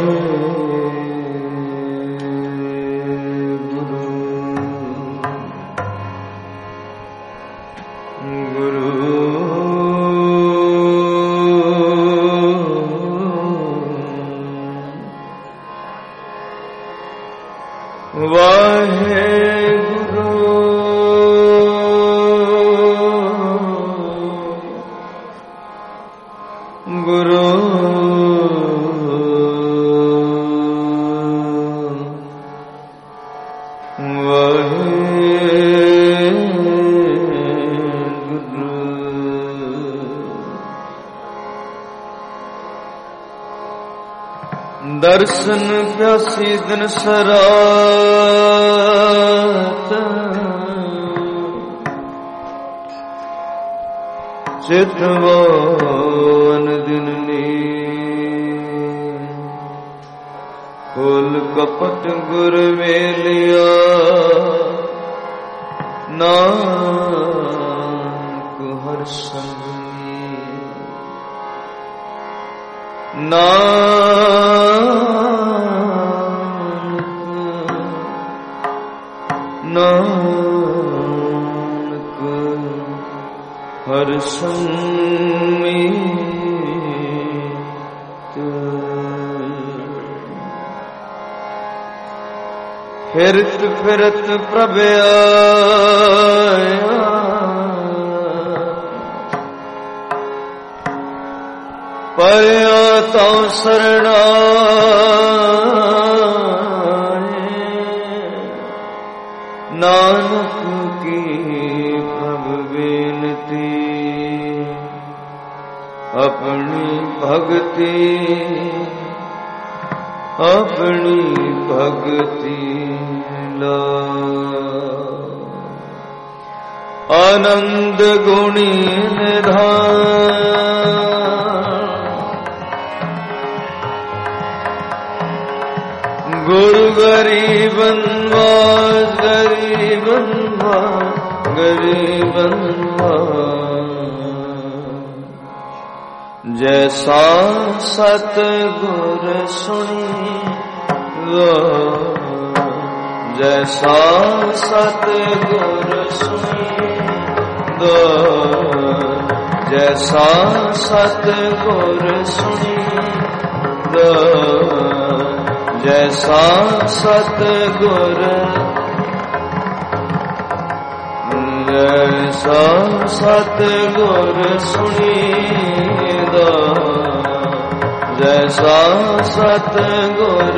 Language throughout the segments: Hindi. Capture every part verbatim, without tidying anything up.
दर्शन प्यासी दिन सरात चितवन दिन नी फूल कपट गुर मेलिया नानक हर संग नानक नानक हर संग फिरत फिरत प्रभ आया पया तो शरणाए नानक की प्रभ बेनती अपनी भक्ति अपनी भक्ति ला आनंद गुणी निधान गुरु गरीबन वास गरीबन वास गरीबन वास जैसा सतगुर सुनी लो जैसा सतगुर सुनी दो जैसा सतगुर सुनी दो जैसा सतगुर जैसा सतगुर सुनीदा जैसा सतगुर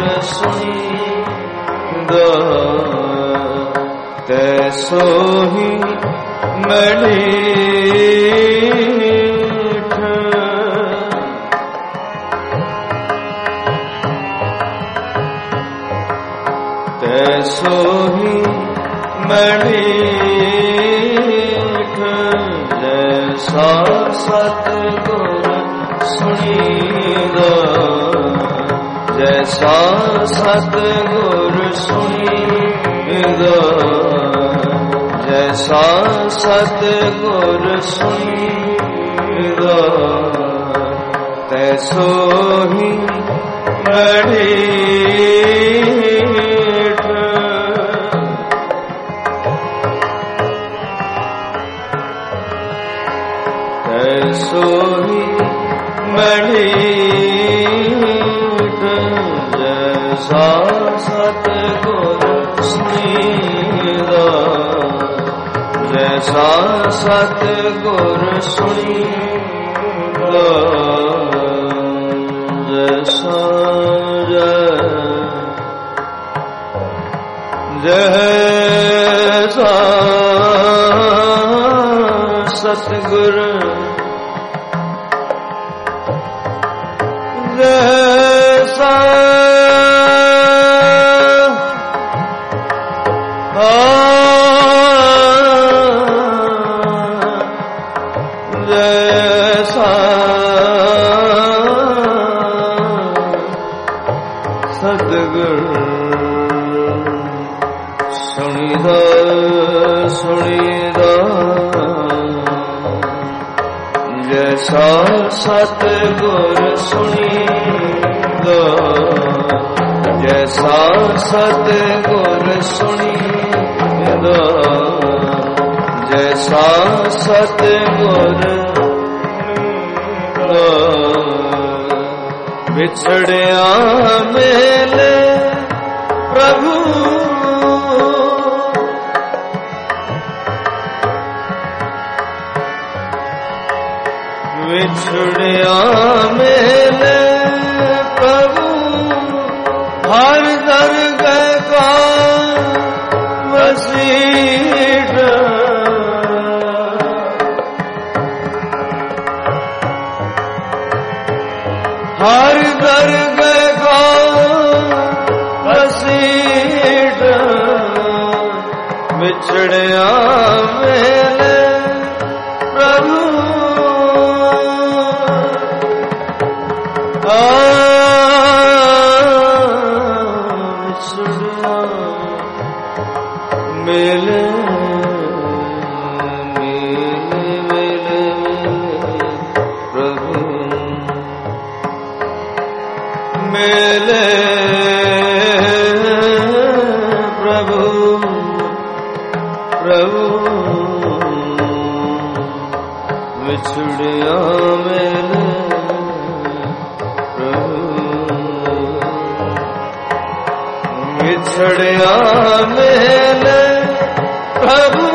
सुनीदा तैसो ही मणिठ तैसो ही मणिठ जैसा सतगुर सुनीदा जैसा सतगुर सुनीदा जैसा सतगुर सुनीदा तैसो ही मणिठ तैसो ही मणिठ जैसा सतगुर सुनीदा जैसा सतगुर सुनीदा जैसा जैसा सतगुर जैसा जैसा सतगुर सुनीदा सुनीदा जैसा सतगुर सुनीदा जैसा सतगुर सुनिदा जैसा सतगुर बिछड़िया मेले प्रभु बिछड़िया मेले प्रभु हर दरगह का वसीठ हर दरगह का वसीठ बिछड़िया मेले प्रभु मेले मेले मेले प्रभु मेले प्रभु प्रभु बिछड़िया मेले बिछड़िया मेले प्रभु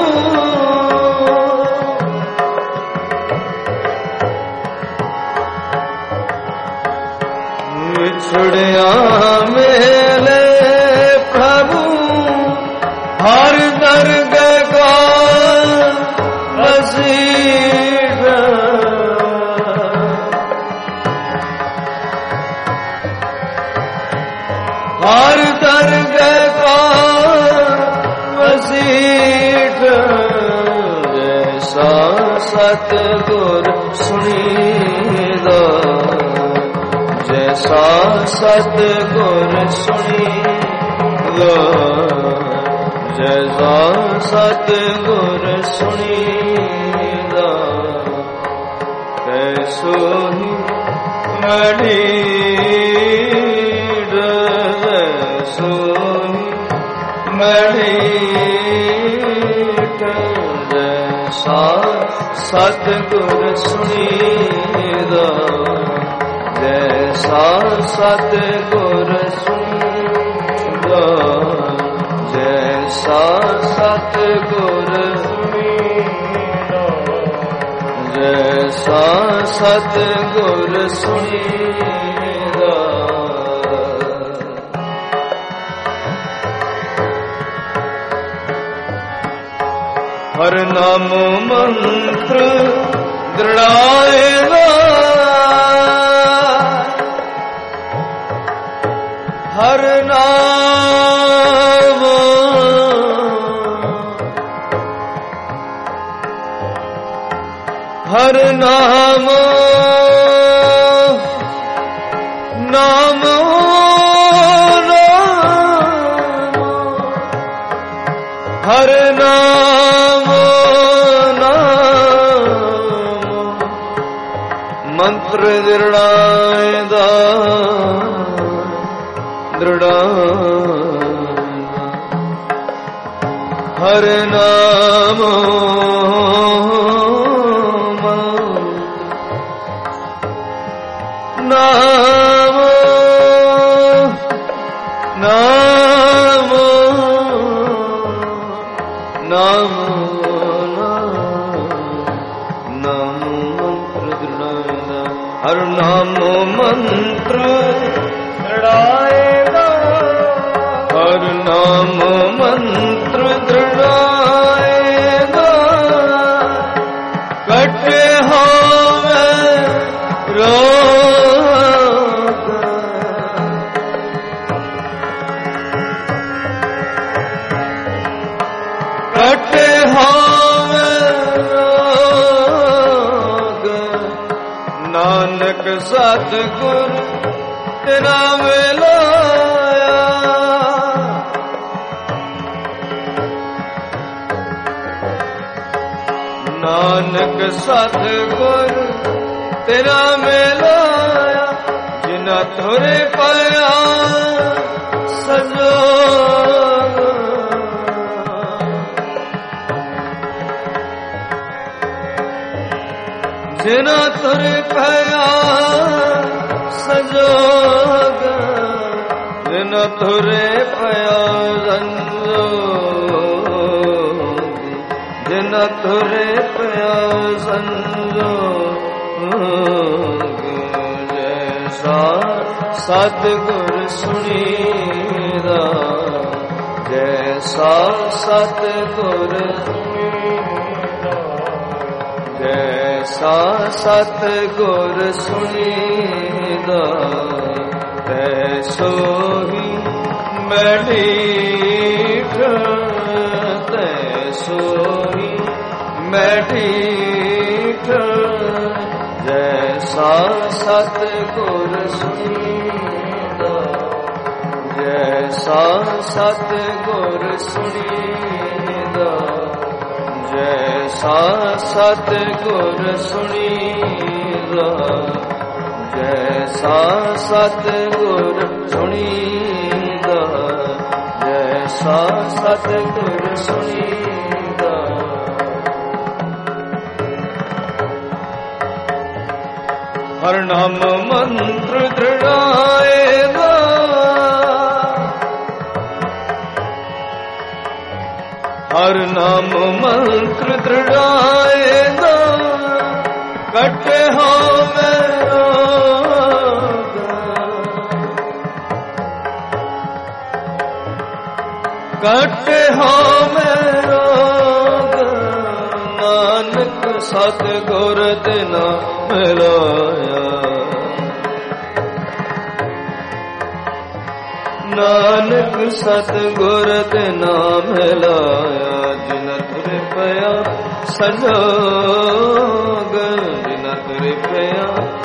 बिछड़िया मेले प्रभु हर दरगह का वसीठ हर दरगह का वसीठ जैसा सतगुर सुनिदा जैसा सतगुर सुनिदा जैसा सतगुर सुनिदा कैसो ही मढ़ी मढ़ीठ जैसा सतगुर सुनिदा जैसा सतगुर सुनिदा जैसा सतगुर सुनिदा जैसा सतगुर सुनिदा हर नाम मंत्र दृढ़ाएगा हर नाम हर नाम नाम हर नाम मंत्र दृढ़ाएदा दृढ़ा हर नाम नाम नाम नाम नाम मंत्र दृढ़ाएदा हर नाम मंत्र दृढ़ाएदा हर नाम मंत्र दृढ़ाएदा कटे हावे रोग कटे हावे रोग नानक सतगुर तेरा मिलाया नानक सतगुर तेरा मिलाया जिना तुरे पाया ਸੰਜੋਗ ਜਿਨਾ ਤੁਰ ਪਿਆ ਸੰਜੋਗ ਜਿਨਾ ਤੁਰੇ ਪਿਆ ਸੰਜੋਗ ਜਿਨਾ ਤੁਰੇ ਪਿਆ ਸੰਜੋਗ ਜੈਸਾ ਸਤਿਗੁਰ ਸੁਣੀਦਾ ਜੈਸਾ ਸਤਿਗੁਰ ਜੈਸਾ ਸਤਿਗੁਰ ਸੁਣੀਦਾ ਤੈਸੋ ਹੀ ਮੈਡੀਠ ਤੈਸੋ ਹੀ ਮੈਡੀਠ ਜੈਸਾ ਸਤਿਗੁਰ ਸੁਣੀਦਾ ਜੈਸਾ ਸਤਿਗੁਰ ਸੁਣੀਦਾ ਜੈਸਾ ਸਤਿਗੁਰ ਸੁਣੀਦਾ ਜੈਸਾ ਸਤਿਗੁਰ ਸੁਣੀਦਾ ਜੈਸਾ ਸਤਿਗੁਰ ਸੁਣੀਦਾ ਹਰ ਨਾਮ ਮੰਤਰ ਦ੍ਰਿੜਾਏਗਾ ਹਰ ਨਾਮ ਮੰਤਰ ਦ੍ਰਿੜਾਏਗਾ ਕੱਟੇ ਹੋਵੇ ਰੋਗ ਕੱਟੇ ਹੋਵੇ ਰੋਗ ਨਾਨਕ ਸਤਿਗੁਰ ਦੇ ਨਾਮ ਮਿਲਾਇਆ ਨਾਨਕ ਸਤਿਗੁਰ ਦੇ ਨਾਮ ਮਿਲਾਇਆ ਜਿਨ ਤੁਰ ਪਿਆ ਸੰਜੋਗ ਜਿਨ ਤੁਰ ਪਿਆ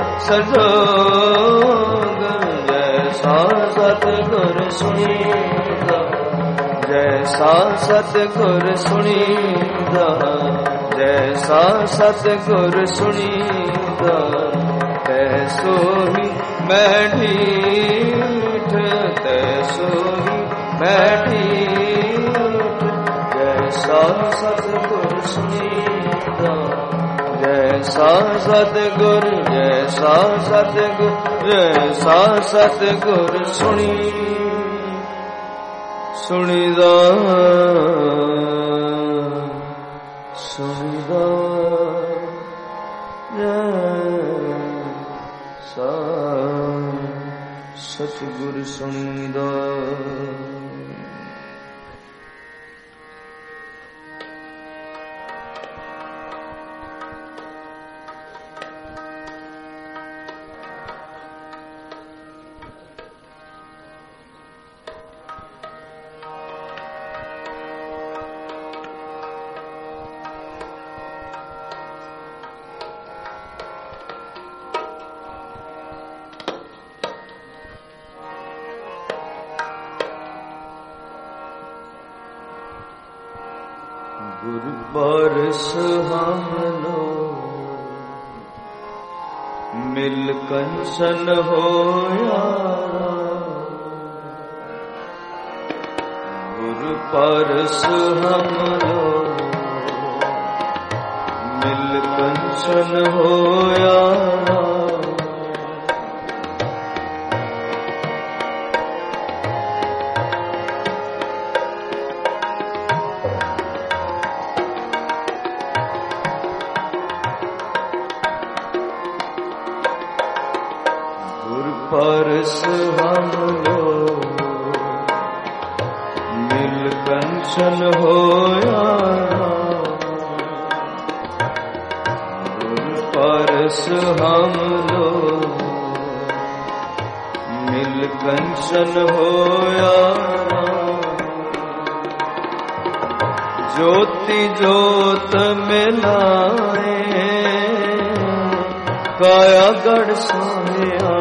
ਸੰਜੋਗ ਜੈਸਾ ਸਤਿਗੁਰ ਸੁਣੀਦਾ ਜੈਸਾ ਸਤਿਗੁਰ ਸੁਣੀਦਾ ਜੈਸਾ ਸਤਿਗੁਰ ਸੁਣੀਦਾ ਤੈਸੋ ਹੀ ਮੈਂ ਢੀਠ ਤੈਸੋ ਹੀ ਮੈਂ ਢੀਠ ਜੈਸਾ ਸਤਿਗੁਰ ਸੁਣੀਦਾ ਜੈਸਾ ਸਤਿਗੁਰ ਜੈਸਾ ਸਤਿਗੁਰ ਜੈਸਾ ਸਤਿਗੁਰ ਸੁਣੀ ਸੁਣੀਦਾ ਸੁਣੀਦਾ ਜੈਸਾ ਸਤਿਗੁਰ ਸੁਣੀਦਾ ਗੁਰ ਬਰਸ ਹਮਨੋ ਮਿਲ ਕੰਚਨ ਹੋਇਆ ਗੁਰ ਪਰਸ ਹਮਨੋ ਮਿਲ ਕੰਚਨ ਹੋਇਆ ਪਰਸ ਹਮਨੋ ਮਿਲ ਕੰਚਨ ਹੋਇਆ ਗੁਰ ਪਰਸ ਹਮਨੋ ਮਿਲ ਕੰਚਨ ਹੋਇਆ ਜੋਤੀ ਜੋਤ ਮਿਲਾਏ ਕਾਇਆ ਗੜ ਸੋਹਿਆ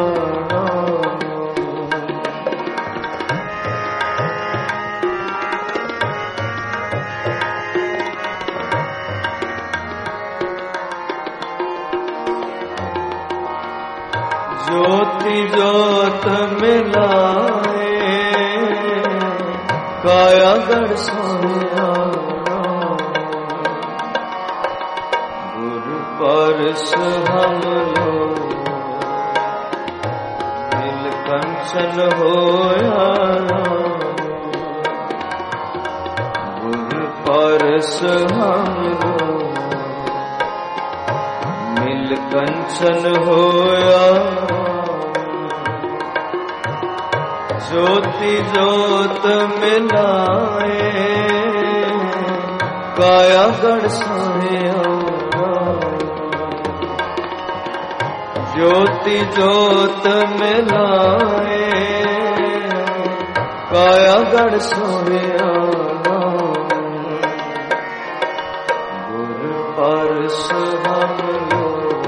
ਜੋਤੀ ਜੋਤ ਮਿਲਾਏ गढ़ सोया गुर परस हम लोग नील कंचन होया गुर परस हम लोग नील कंचन होया ज्योति ज्योत मिलाए काया गढ़ सोया ज्योति ज्योत मिलाए काया गढ़ सोया गुर परस हम लोग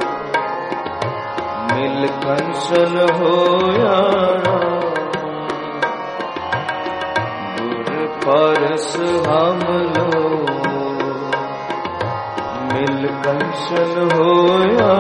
नील कंचन होया परस हम लोग मिल कंचन होया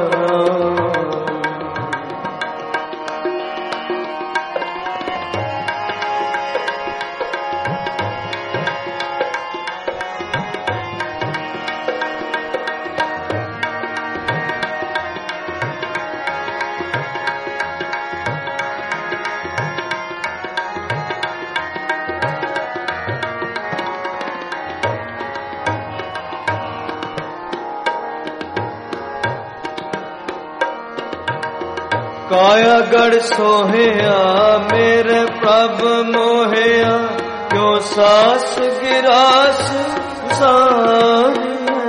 काया गढ़ सोहया मेरे प्रभ मोहया क्यों सास गिरास सारी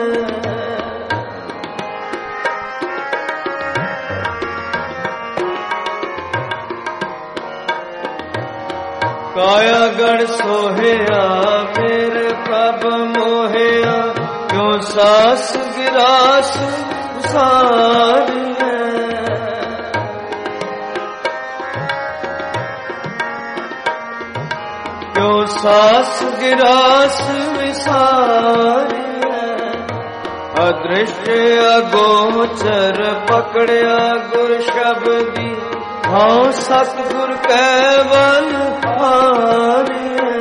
काया गढ़ सोहया मेरे प्रभ मोहया क्यों सास गिरास सारी क्यों सास गिरास विसारी अदृश्य अगोचर पकड़िया गुर शब्दी हाँ सतगुर कैवल हारी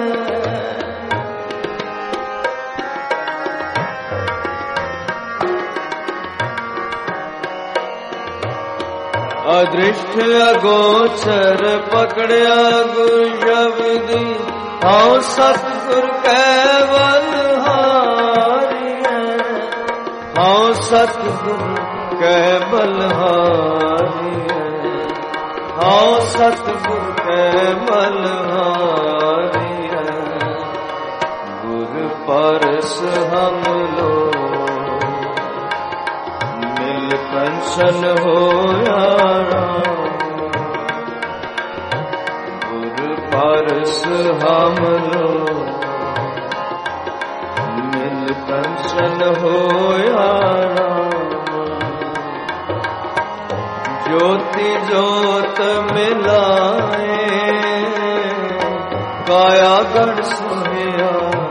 अदृश्य अगोचर पकड़िया गुर शब्दी हाँ सतगुर कैवल हारी हाँ सतगुर कैवल हारी हाँ सतगुर कैवल हारी गुर परस हम लोग मिल कंचन होया परस हम लोग मिल कंचन होया ज्योति ज्योत मिलाए काया गढ़ सोया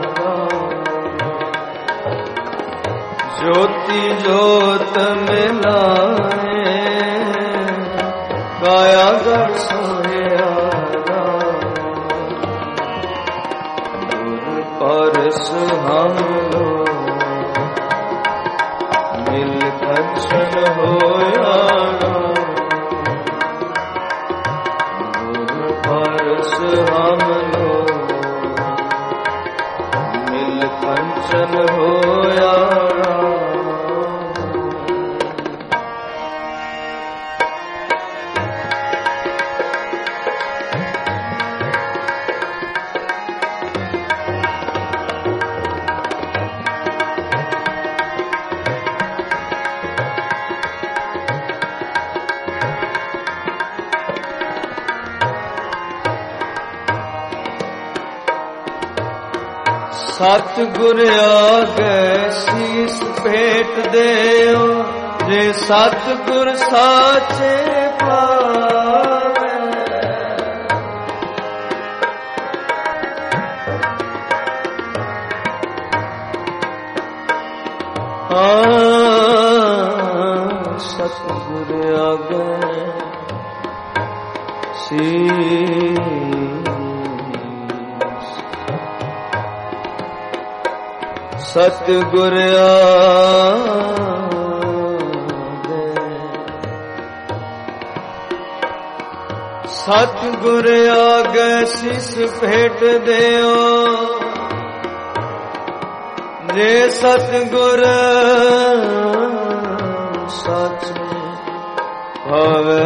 ज्योति ज्योत मिलाए काया गढ़ सोया परस हम लोग मिल कंचन होया गुर परस हम लोग मिल कंचन होया सतगुर आगे शीस भेट देओ जे सतगुर साचे पावे सतगुर आगे शीस सतगुर आगे सतगुर आगे शीस भेट देओ जे सतगुर साचे भावे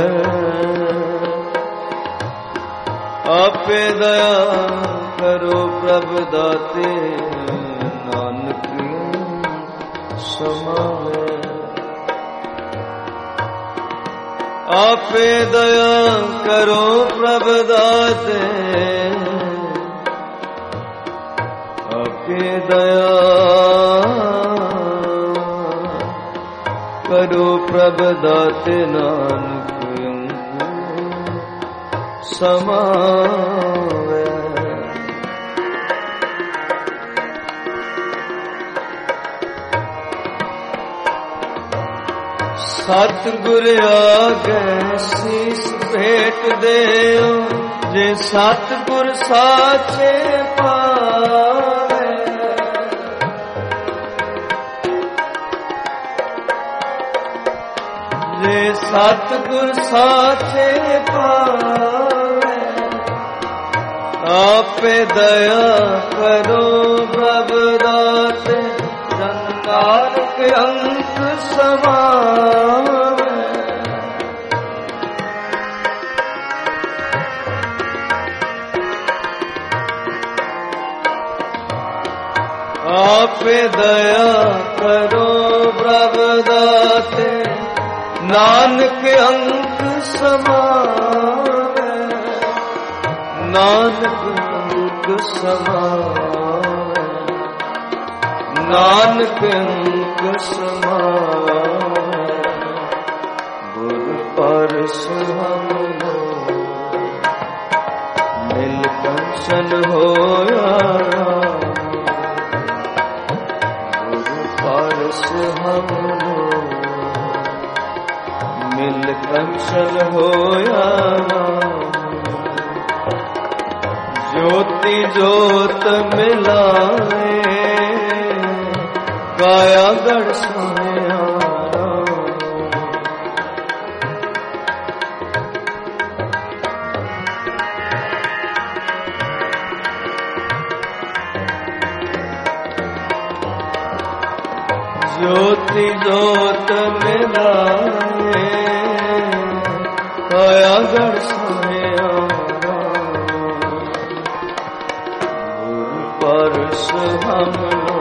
आपे दया करो प्रभ दाते नानक समावे आपे दया करो प्रभ दाते आपे दया करो प्रभ दाते नानक समावे सतगुर आगे शीस भेट देओ जे सतगुर साचे पावे जे सतगुर साचे पावे आपे दया करो प्रभ दाते नानक अंक समावे आपे दया करो प्रभ दाते नानक अंक समावे नानक अंक समावे नानक अंक समावे गुर परस हम मिल कंचन होया गुर परस हम मिल कंचन होया ज्योति जोत मिलाए काया गढ़ सोया ज्योति जोत मिलाए काया गढ़ सोया गुरु परस हम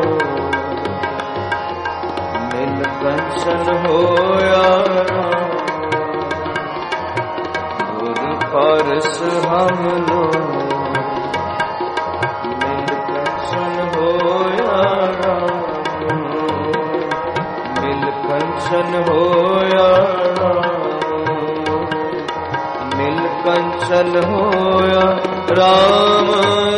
मिल कंचन होया गुरु परस हम मिल कंचन होया मिल कंचन होया मिल कंचन होया राम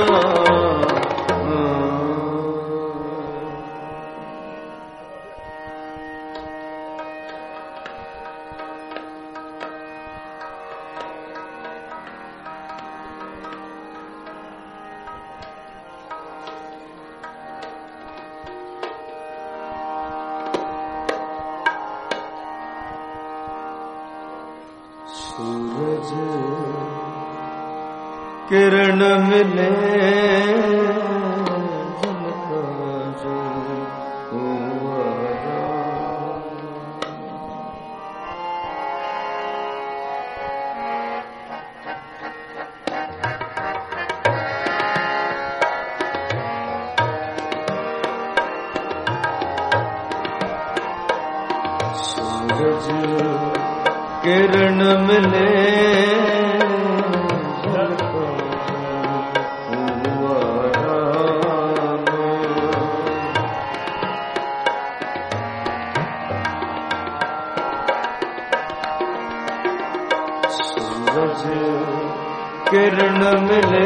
सूरज किरण मिले सूरज किरण मिले सूरज किरण मिले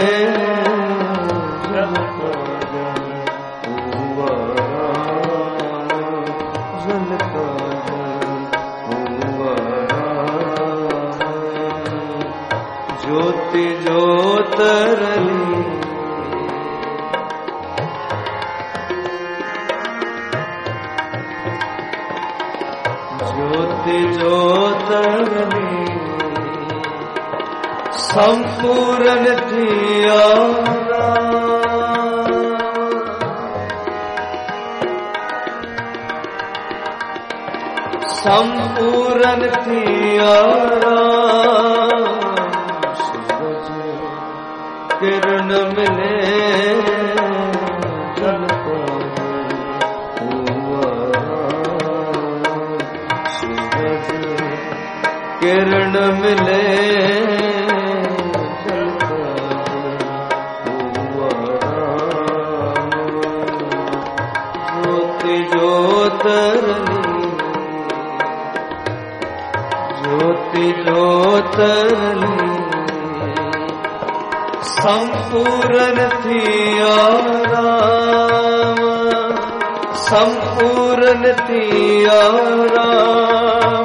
ज्योति ज्योतरली ज्योति ज्योतरली संपूर्ण थिया संपूर्ण थिया सूरज किरण मिले जल सूरज किरण मिले ज्योति ज्योतरली ज्योति ज्योतरली संपूर्ण थिया राम संपूर्ण थिया राम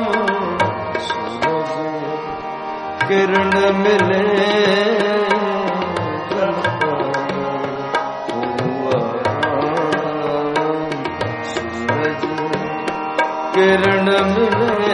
सूरज किरण मिले सूरज किरण मिले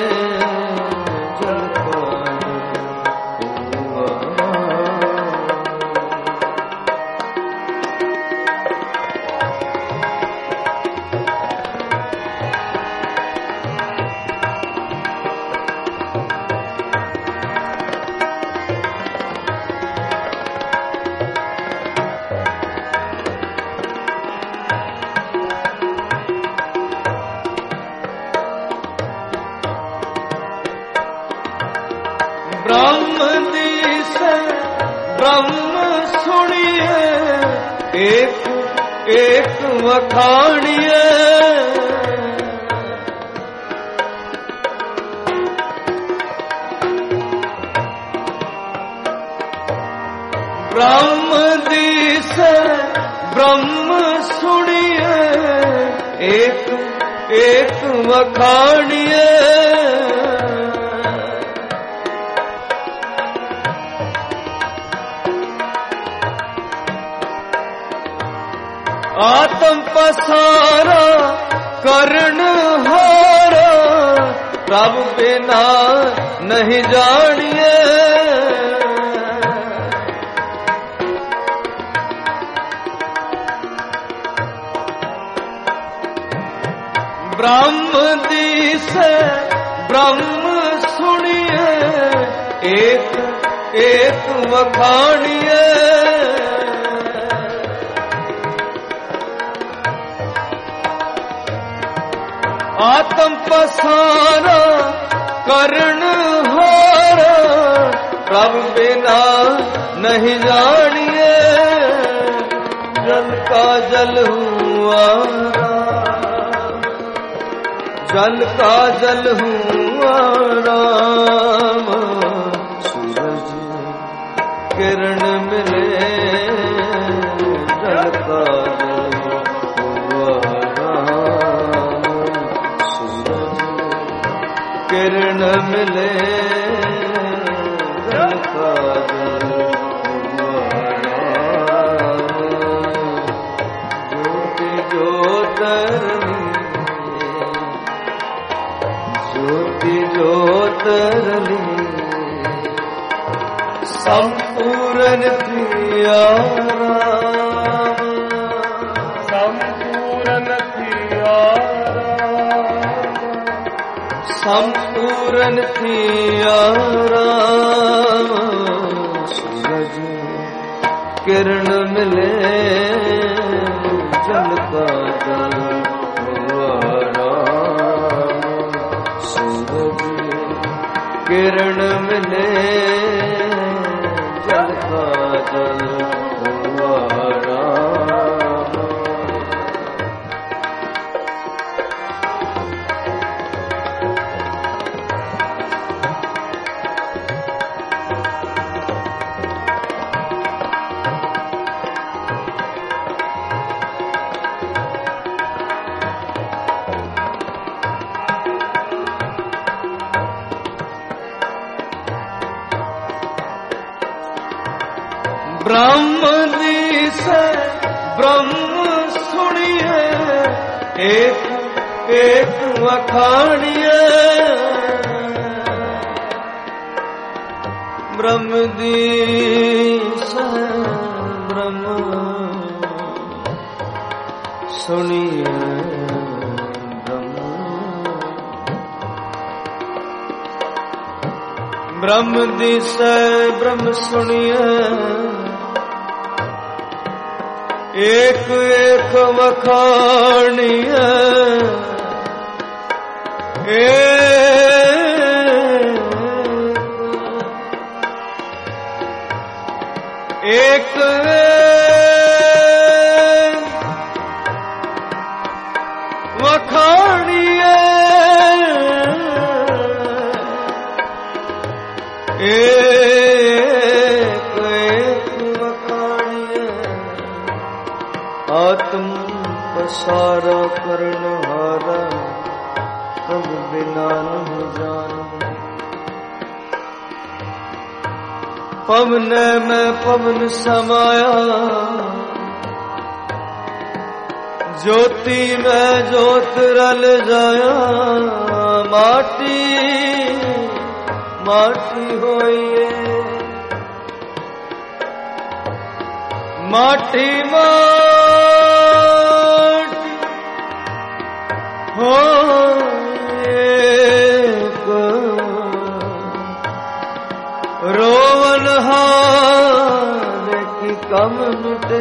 ब्रह्म दिस ब्रह्म सुनिए एक एक वखाणिए ब्रह्म दिस ब्रह्म सुनिए एक एक वखाणिए आत्म पसारा करण हारा प्रभु बिना नहीं जानिए ब्रह्म दिस ब्रह्म सुनिए एक एक वखाणिए आत्म पसारा करण हारा प्रभु बिना नहीं जानिए जल का जल हुआ जल का जल हुआ राम सूरज किरण मिले जल का किरण मिले जल का जल ज्योति ज्योतरली ज्योति ज्योतरली संपूर्ण थिया संपूर्ण थिया संपूर्ण थिया राम सूरज किरण मिले जल का जल सूरज किरण मिले जल का जल ब्रह्म दिस ब्रह्म सुनिए एक एक वखाणिए ब्रह्म दीस ब्रह्म सुनिए ब्रह्म दिस ब्रह्म सुनिए एक एक वखाणिए एक वखाणिए एक एक वखाणिए आत्म पसारा करण हारा तब बिना नहीं जान पवन में पवन समाया ज्योति में ज्योत रल जाया माटी माटी होइए माटी माटी हो रोवन हार की कम मिटे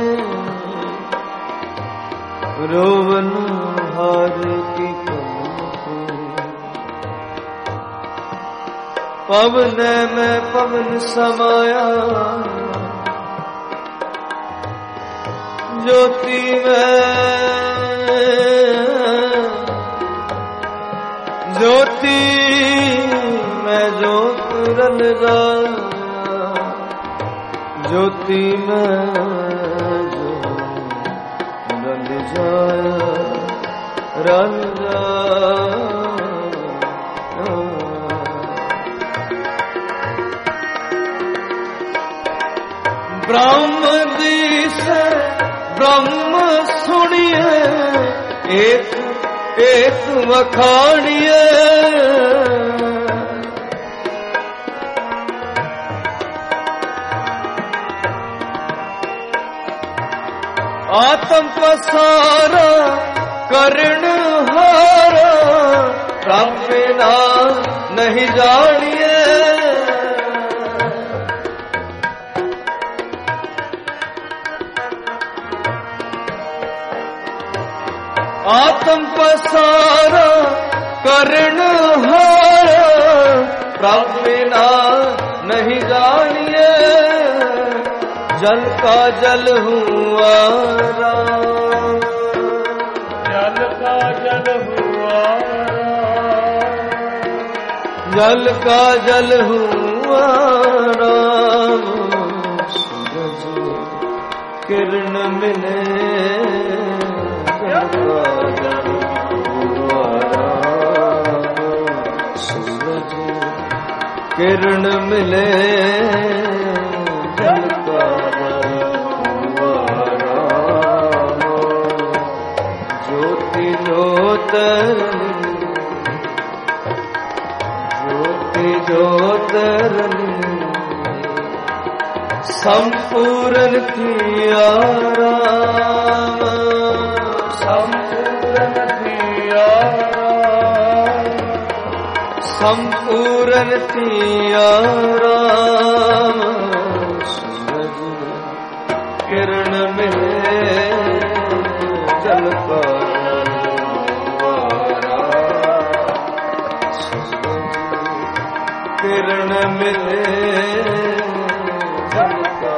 रोवन हार की कम मिटे पवन में पवन समाया ज्योति में ज्योति में ज्योत रल जाया ज्योति में ज्योत रल जाया रल जाया ब्रह्म दिस ब्रह्म सुनिए एक एक वखाणिए आत्म पसारा करण हारा प्राप्त ना नहीं जानिए आत्म पसारा करण हारा प्राप्त ना नहीं जानिए जल का जल हुआ राम जल का जल हुआ जल का जल हुआ राम सूरज किरण मिले जल का जल हुआ राम सूरज किरण मिले जल का ज्योति ज्योतरनी संपूर्ण किया राम संपूर्ण किया संपूर्ण किया राम सूरज किरण मिले जल का किरण मिले जल का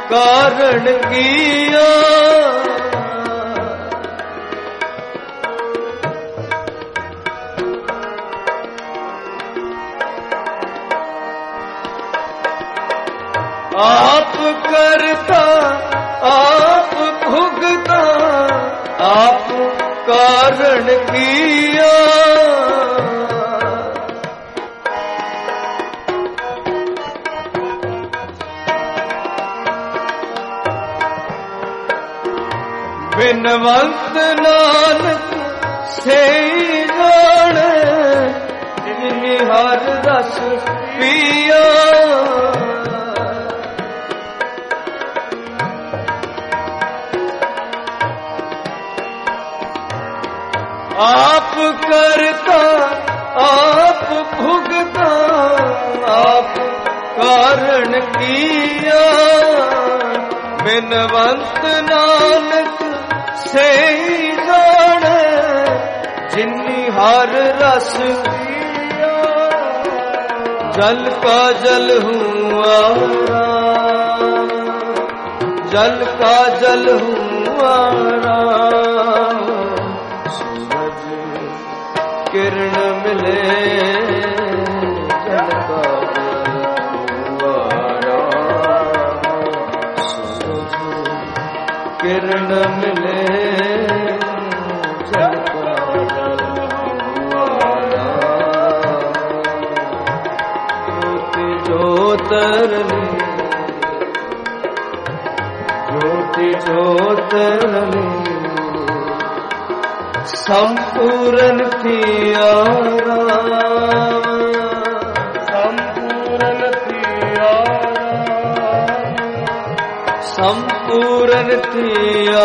कारण किया आप करता आप भुगता आप कारण किया बिनवंत नानक से जाने जिन्हीं हर रस पिया आप करता आप भुगता आप कारण किया बिनवंत नानक से जाने जिन्हीं हर रस पिया जल का जल हुआ जल का जल हुआ किरण मिले जल का किरण मिले जल का ज्योति ज्योतरली ज्योति ज्योतरली संपूर्ण थिया संपूर्ण थिया संपूर्ण थिया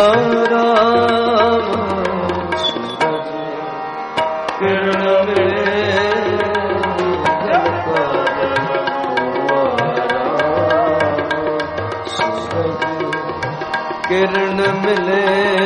किरण मिले जल का किरण मिले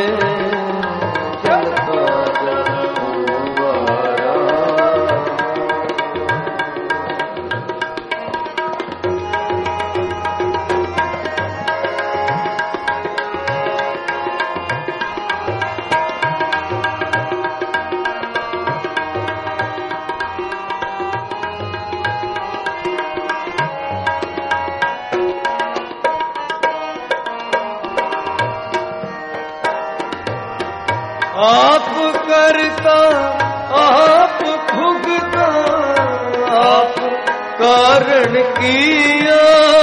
आप करता आप भुगता आप कारण किया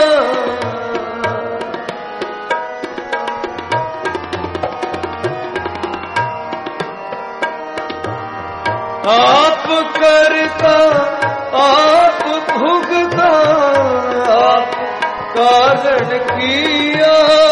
आप करता आप भुगता आप कारण किया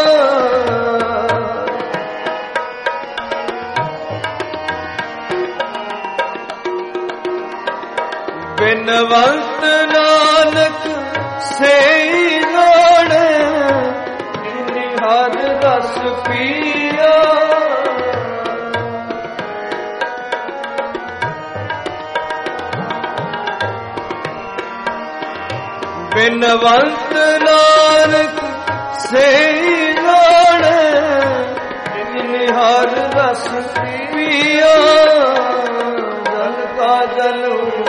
बिनवंत नानक से जाने जिन्हीं हर रस पिया बिनवंत नानक से जाने जिन्हीं हर रस पिया जल का जल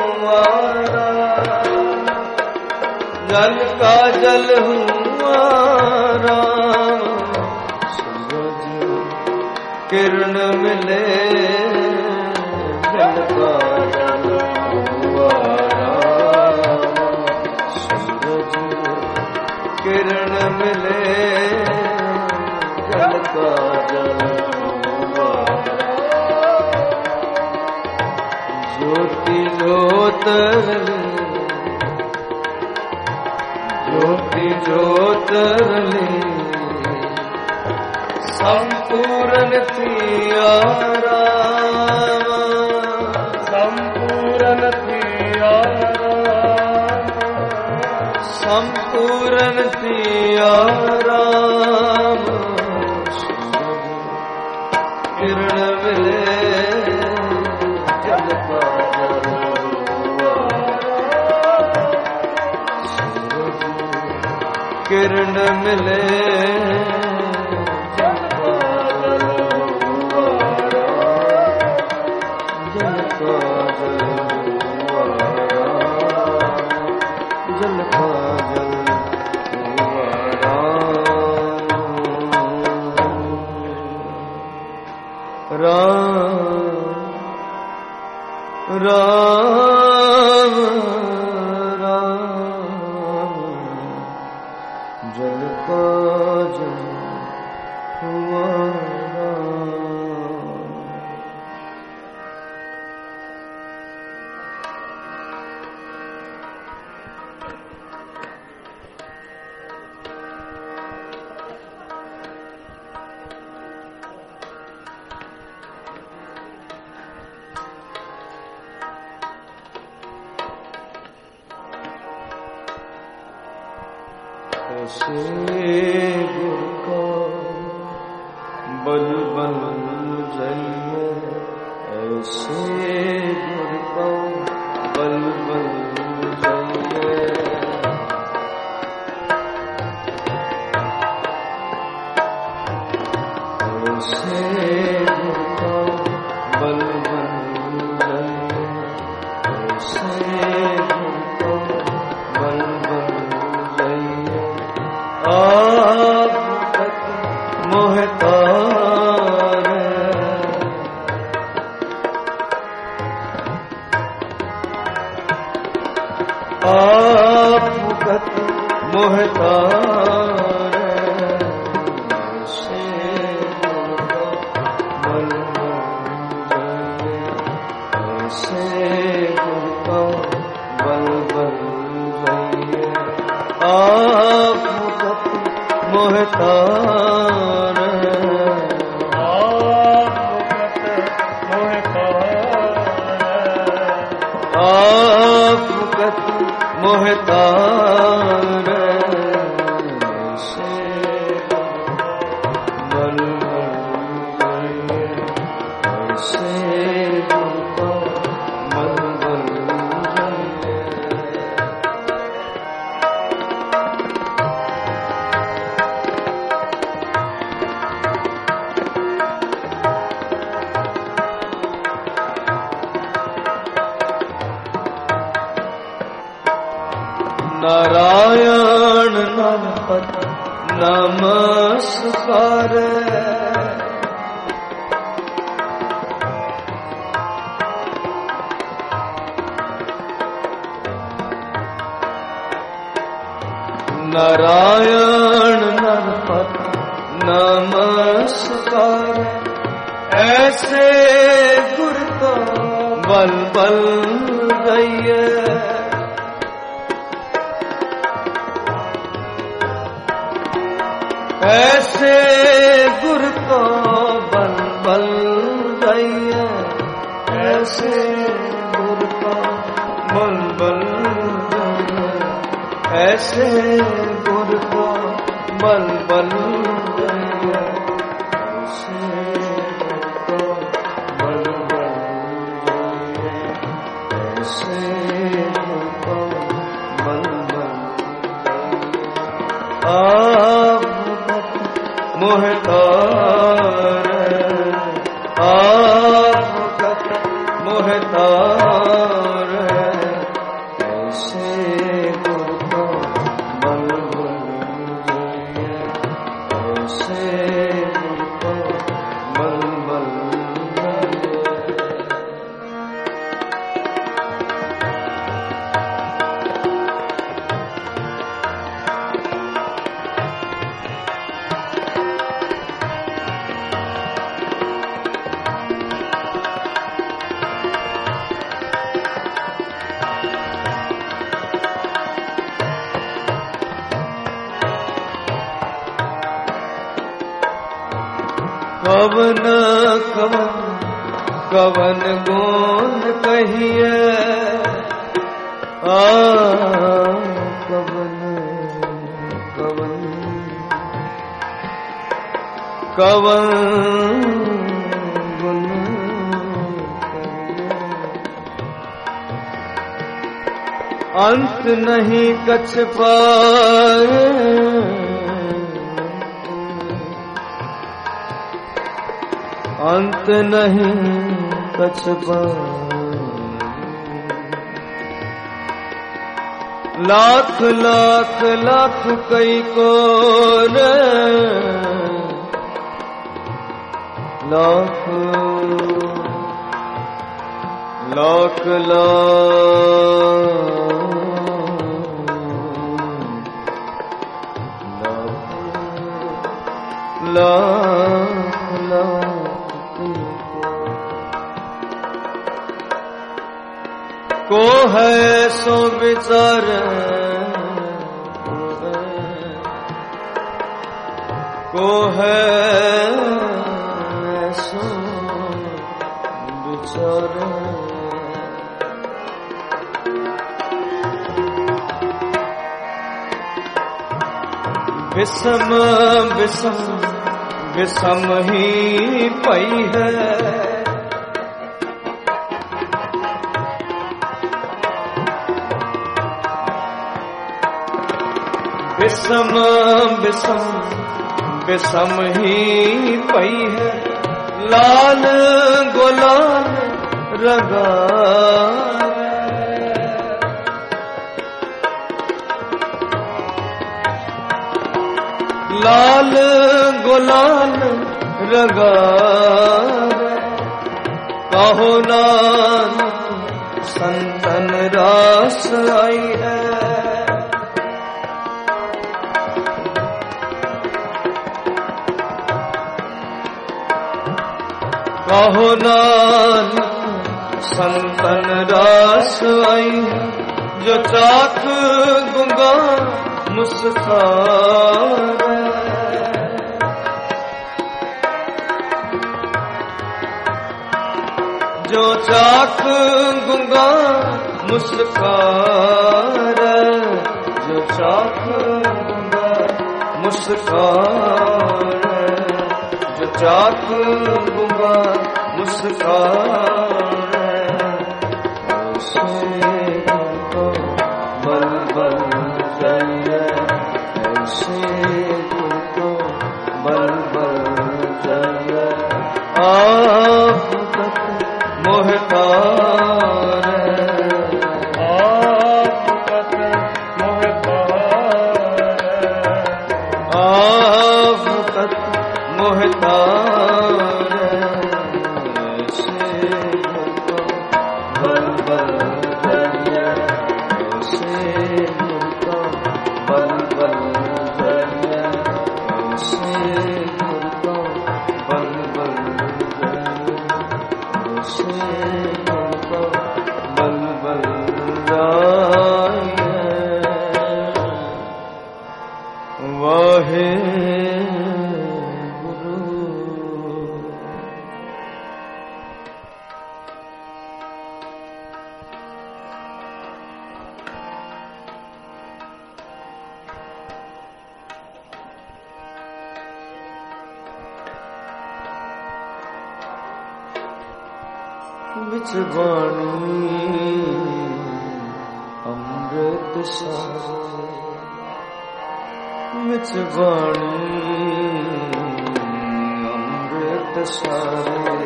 जल का जल हुआ राम सूरज किरण मिले जल का जल हुआ राम सूरज किरण मिले जल का जल हुआ ज्योति ज्योतरली ज्योति ज्योतरली संपूर्ण थिया संपूर्ण थिया संपूर्ण थिया किरण मिले जल का किरण मिले जल का जल हुआरा, जल का जल हुआरा, जल का जल हुआरा। राम राम राम जल का जल हुआरा। ऐसे गुर का बल बल जाइए, ऐसे गुर का बल बल जाइए। ऐसे गुर का बल बल जाइए, ऐसे गुर का बल बल जाइए। आप तक मोहतार, आप तक मोहतार, से बल बल जाइए, से बल बल जाइए। आप मोहतार, आप मोहतार, आप मोहतार, से बल बल जाइए, से बल बल जाइए। नारायण नमपत नमस्कार, नारायण नमपत नमस्कार। ऐसे गुर का बल बल जाइए, ऐसे गुर को बल बल जाइए, ऐसे गुर को बल बल जाइए, ऐसे गुर को बल बल जाइए, ऐसे गुर को बल बल जाइए, ऐसे गुर को बल बल जाइए। आप मोहतार, आप मोहतार, ऐसे गुर को बल बल जाइए, ऐसे गुर को बल बल जाइए। कवन कवन कवन गुण कहिए, आ कवन कवन कवन गुण कहिए। अंत नहीं कछ पाए, अंत नहीं कछ पाए। लाख लाख लाख कई को रे, लाख लाख लाख लाख लाख को है सो विचार, को है सो विचार। विषम विषम विषम ही पई है, विषम विषम विषम ही पई है। लाल गुलाल रगा, लाल गुलाल रगा, कहो नानक संतन रास आई है। कहो नानक संतन रास आई है, जो चाख गुंगा मुस्कान, जो चाख गुंगा मुस्कान, जो चाख गुंगा मुस्कान, जो चाख गुंगा मुस्कान। बल बल जय, ऐसे गुरु बल बल जय। आप तक मोहतार, आप तक मोहतार, आप तक मोहतार। ऐसे गुरु बल बल जय, ऐसे गुरु बल बल जय, ऐसे गुरु बल बल जय, ऐसे गुरु बल बल जय। वाहे गुरु विच वाणी अमृत सारे, विच वाणी अमृत सारे।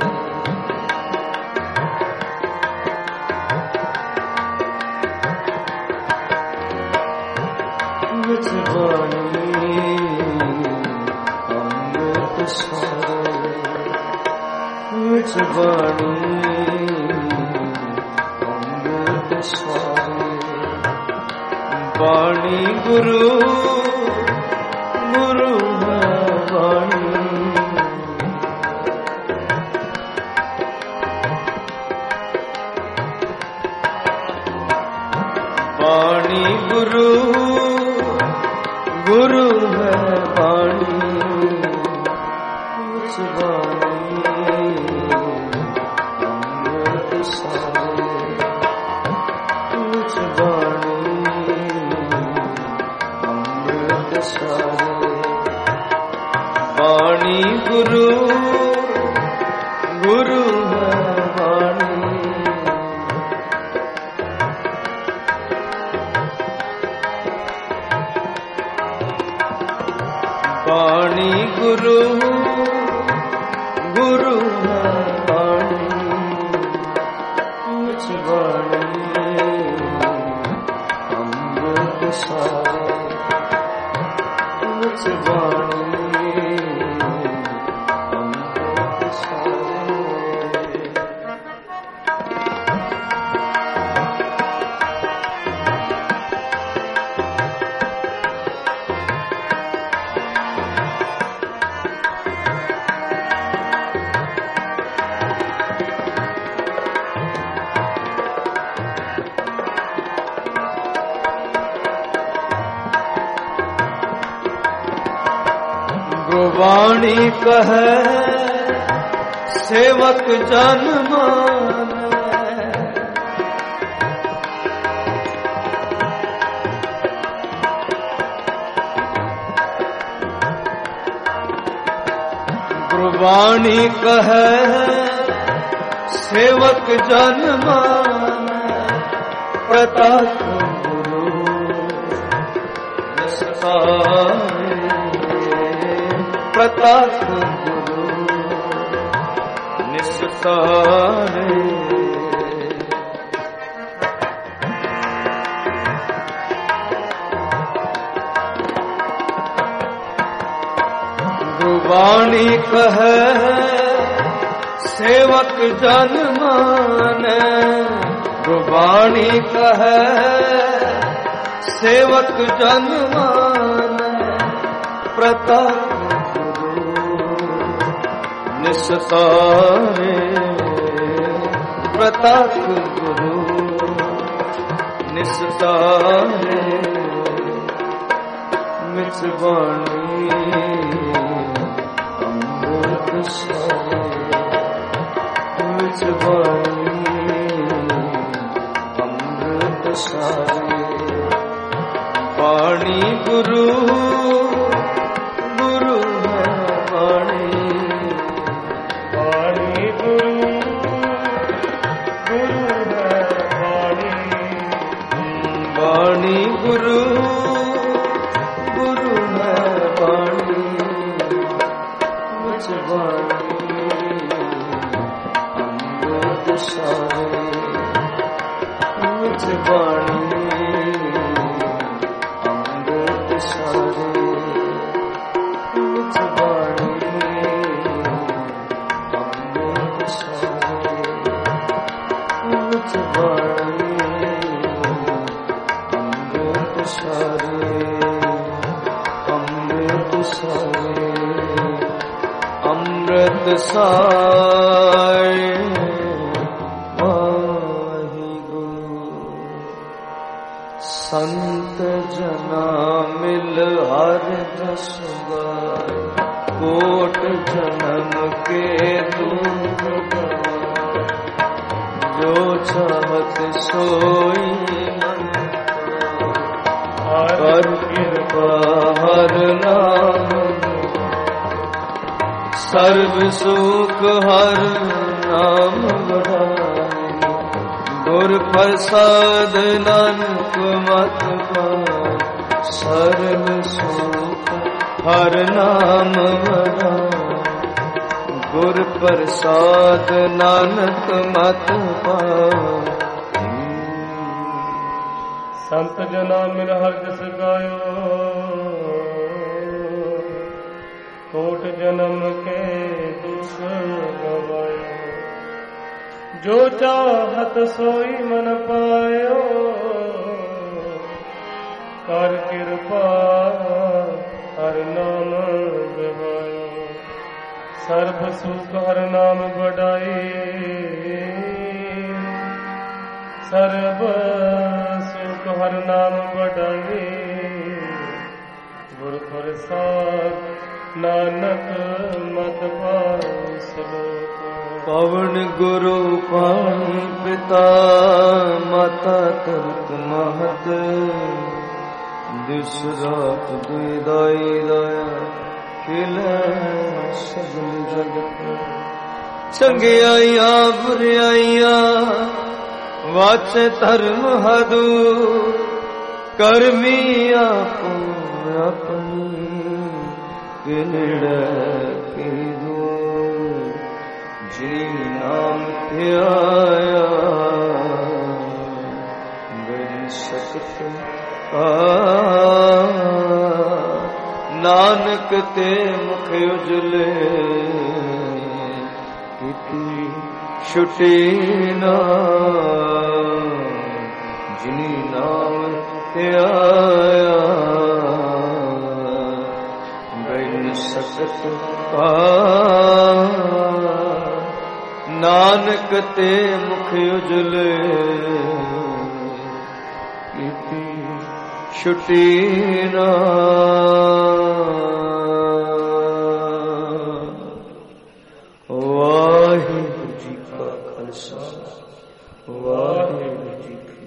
विच वाणी अमृत सारे, विच वाणी अमृत सारे। वाणी गुरु गुरु है वाणी, वाणी गुरु गुरु है वाणी। उस वाणी अमृत सारे, उस वाणी अमृत सारे। वाणी गुरु गुरु है वाणी, वाणी गुरु गुरु है वाणी मुझ वाणी अमृत सारे मुझ वाणी अमृत सारे। वाणी कहे सेवक जन माने, गुरबाणी कहे सेवक जन माने, प्रताप गुरु निस्तारे प्रताप गुरु निस्तारे। गुरबाणी कहे सेवक जन माने, गुरबाणी कहे सेवक जन माने, प्रताप निस्तारे प्रताप गुरु निस्तारे। मिछ वाणी अमृत सारे मिछ वाणी अमृत सारे। वाणी गुरु गुरु है वाणी वाणी गुरु गुरु है वाणी मुझ वाणी अमृत सारे मुझ वाणी अमृत सारे मुझ वाणी अमृत सारे मुझ वाणी सारे अमृत सारे अमृत सारे। वाहिगुरु संत जना मिल हर जस गाय, कोट जन्म के दुख गवाए, जो चाहत सोई मन कर कृपा हर नाम, सर्व सुख हर नाम बढ़ाए, गुर प्रसाद नानक मत पाए, सर्व सुख हर नाम बढ़ाए, गुर प्रसाद नानक मत पाए। संत जना मिल हर जस गायो, कोट जन्म के दुख गवायो, जो चाहत सोई मन पायो, कर कृपा हर नाम गवायो, सर्व सुख हर नाम बढ़ाई, सर्व सुख हर नाम बढ़ाई, गुर प्रसाद नानक मत पासलो। पवन गुरु पानी पिता माता तरत महत, दिस रात दुदाई दया खिले सगल जगत। चंगियाइया बुराइया वाचे धर्म हदू, करमी आपो अपनी ਕਿਨੜਾ ਕੀ ਦੂਰ ਜੀ ਨਾਮ ਤੇ ਆਇਆ ਬਿਨ ਸਕਤ ਆ ਨਾਨਕ ਤੇ ਮੁਖ ਉਜਲੇ ਕੀਤੀ ਛੁਟੀ ਨਾ ਜਿਨੀ ਨਾਮ ਤੇ ਆਇਆ ਬਿਨ ਸਕਤ ਆ ਨਾਨਕ ਤੇ ਮੁਖ ਉਜਲੇ ਕੀਤੀ ਛੁਟੀ ਨਾ ਵਾਹਿਗੁਰੂ ਜੀ ਕਾ ਖਾਲਸਾ ਵਾਹਿਗੁਰੂ ਜੀ ਕੀ